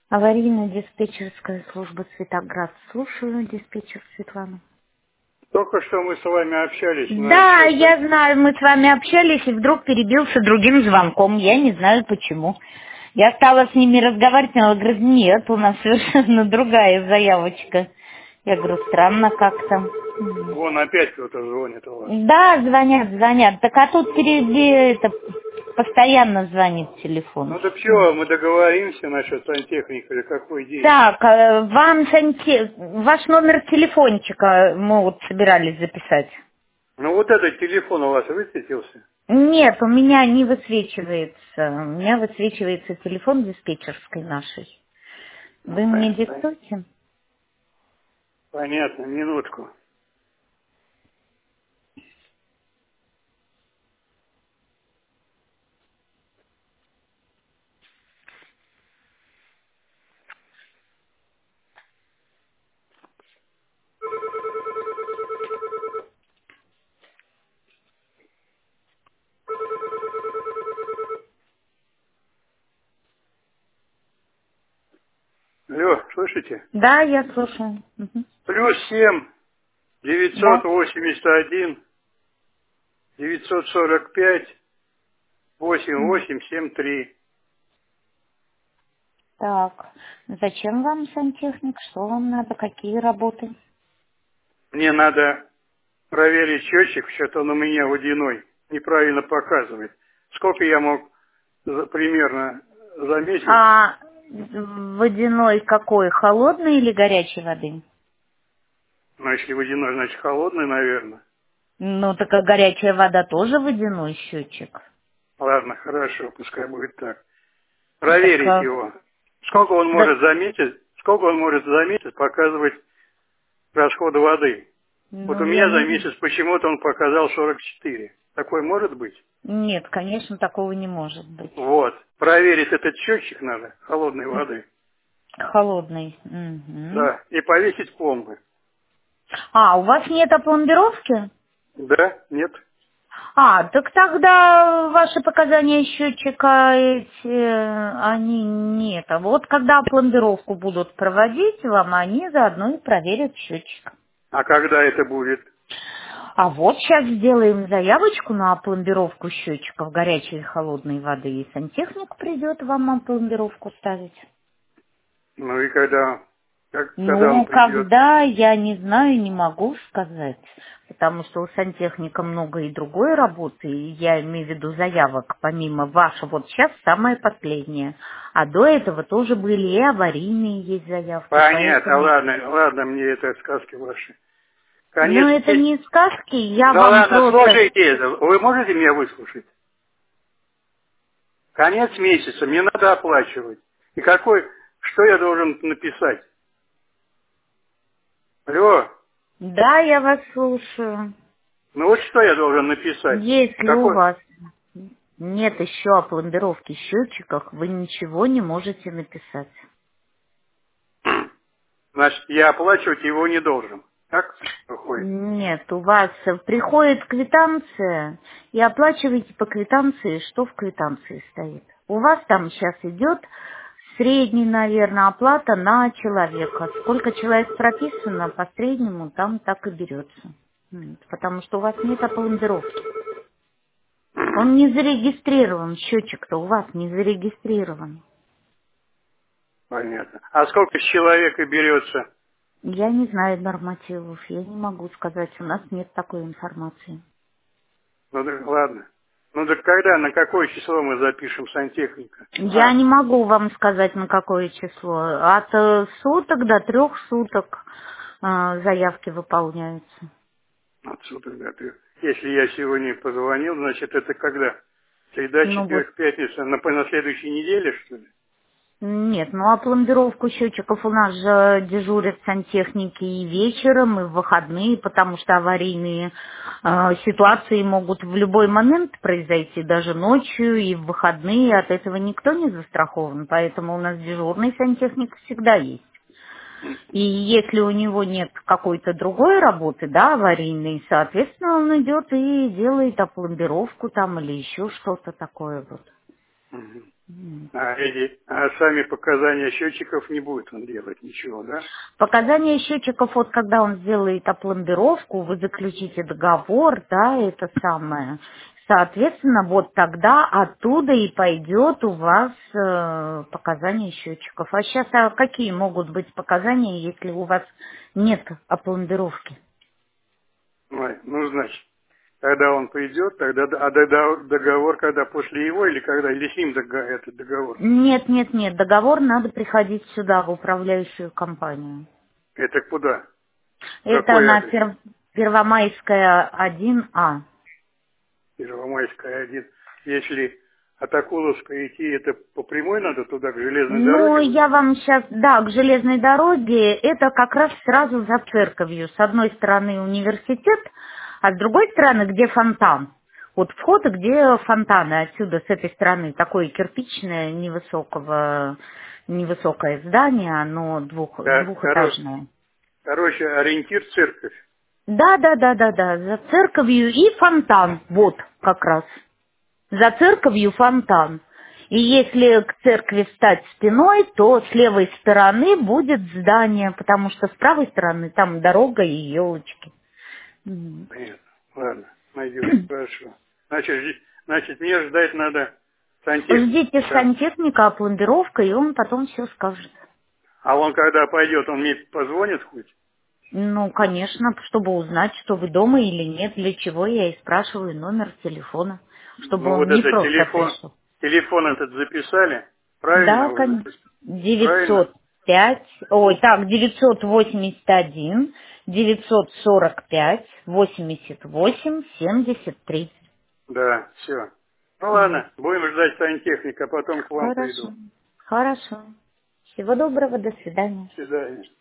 Аварийно-диспетчерская служба «Светоград». Слушаю, диспетчер Светлана. Только что мы с вами общались Да, насчет... я знаю, мы с вами общались, и вдруг перебился другим звонком. Я не знаю почему. Я стала с ними разговаривать, она говорит, нет, у нас совершенно другая заявочка. Я говорю, странно как-то. Вон опять кто-то звонит у вас. Да, звонят. Так а тут постоянно звонит телефон. Ну так что, мы договоримся насчет сантехника или какой день? Так, ваш номер телефончика мы вот собирались записать. Ну вот этот телефон у вас высветился? Нет, у меня не высвечивается. У меня высвечивается телефон диспетчерской нашей. Ну, Вы мне диктуете? понятно, минутку. Алло, слышите? Да, я слушаю. Мгм. +7 Да. 981 945 М. 8873. Так, зачем вам сантехник? Что вам надо? Какие работы? Мне надо проверить счетчик, что-то он у меня водяной, неправильно показывает. Сколько я мог примерно за месяц? А водяной какой? Холодной или горячей воды? Ну, если водяной, значит холодный, наверное. Ну, так а горячая вода тоже водяной счетчик. Ладно, хорошо, пускай будет так. Так, Проверить его. Сколько он да, может за месяц показывать расход воды? Вот ну, у я меня за не знаю. месяц почему-то он показал 44. Такой может быть? Нет, конечно, такого не может быть. Вот. Проверить этот счетчик надо, холодной воды. Холодный. Мгм. Да. И повесить пломбы. А, у вас нет опломбировки? Да? Нет? А, так тогда ваши показания счетчика они нет. А вот когда пломбировку будут проводить вам, они заодно и проверят счетчик. А когда это будет? А вот сейчас сделаем заявочку на опломбировку счетчиков горячей и холодной воды, и сантехник придет вам опломбировку ставить. Ну и когда он Ну, придет? когда, я не знаю, не могу сказать, потому что у сантехника много и другой работы, и я имею в виду заявок, помимо вашего, вот сейчас самое последнее, а до этого тоже были и аварийные есть заявки, Понятно, поэтому... ладно, мне это сказки ваши. Ну, Конец это месяца. не сказки, я Ну вам ладно, просто... слушайте это. Вы можете меня выслушать? Конец месяца, мне надо оплачивать. И что я должен написать? Алло, Да, я вас слушаю. ну вот что я должен написать? Если у Какой? вас нет еще опломбировки счетчиков, вы ничего не можете написать. Значит, я оплачивать его не должен. Так выходит? Нет, у вас приходит квитанция, и оплачиваете по квитанции, что в квитанции стоит. У вас там сейчас идет средний, наверное, оплата на человека. Сколько человек прописано, по среднему там так и берется. Потому что у вас нет опломбировки. Он не зарегистрирован, счетчик-то у вас не зарегистрирован. Понятно. А сколько с человека берется? Я не знаю нормативов, я не могу сказать, у нас нет такой информации. Ну так ладно. Ну так на какое число мы запишем сантехника? Я не могу вам сказать, на какое число. От суток до 3 суток заявки выполняются. Отсюда, да, если я сегодня позвонил, значит, это когда? Среда, Ну вот, четверг, пятница, на следующей неделе, что ли? нет, ну а пломбировку счетчиков у нас же дежурят сантехники и вечером, и в выходные, потому что аварийные ситуации могут в любой момент произойти, даже ночью и в выходные, от этого никто не застрахован, поэтому у нас дежурный сантехник всегда есть. И если у него нет какой-то другой работы, да, аварийной, соответственно, он идет и делает опломбировку там или еще что-то такое вот. Мгм. А сами показания счетчиков не будет он делать ничего, да? Показания счетчиков, вот когда он сделает опломбировку, вы заключите договор, да, это самое. Соответственно, вот тогда оттуда и пойдет у вас показания счетчиков. А сейчас какие могут быть показания, если у вас нет опломбировки? Ой, ну, значит, когда он придет, тогда договор, когда после его или когда, или с ним этот договор? Нет, нет, нет, договор надо приходить сюда, в управляющую компанию. Это куда? Это Какой на адрес? Первомайская 1А. Первомайская 1. Если от Акуловской идти, это по прямой надо туда, к железной Ну, дороге? я вам сейчас, да, к железной дороге, это как раз сразу за церковью. С одной стороны университет, а с другой стороны, где фонтан. Вот вход, где фонтаны отсюда, с этой стороны, такое кирпичное, невысокое здание, оно Да, двухэтажное. короче, ориентир церковь. Да, да, да, да, да, за церковью и фонтан, вот как раз. За церковью фонтан. И если к церкви встать спиной, то с левой стороны будет здание, потому что с правой стороны там дорога и елочки. Понятно. Ладно, найдем. Хорошо. Значит, мне ждать надо Ждите сантехника. сантехника, опломбировка, и он потом все скажет. А он когда пойдет, он мне позвонит хоть? Ну, конечно, чтобы узнать, что вы дома или нет, для чего я и спрашиваю номер телефона, чтобы Вы вот он не этот просто пришел. телефон этот записали? Правильно Да, вы конечно. записали? Правильно? 905, ой, так, 981, 945, 88, 73. Да, все. Ну Вот. ладно, будем ждать сантехника, а потом к вам Хорошо. приду. Хорошо. Всего доброго, до свидания. До свидания.